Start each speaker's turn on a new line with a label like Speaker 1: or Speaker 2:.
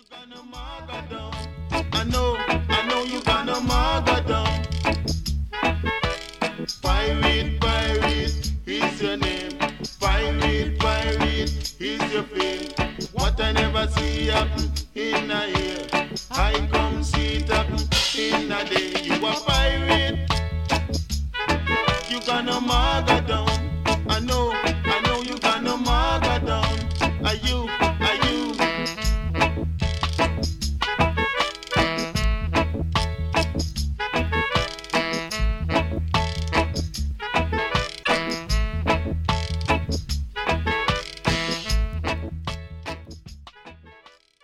Speaker 1: gonna mug down. I know you gonna mug down. Pirate is your name. Pirate is your fame. What I never see happen in a year, I come see it happen in a day. You a pirate, you gonna mug down.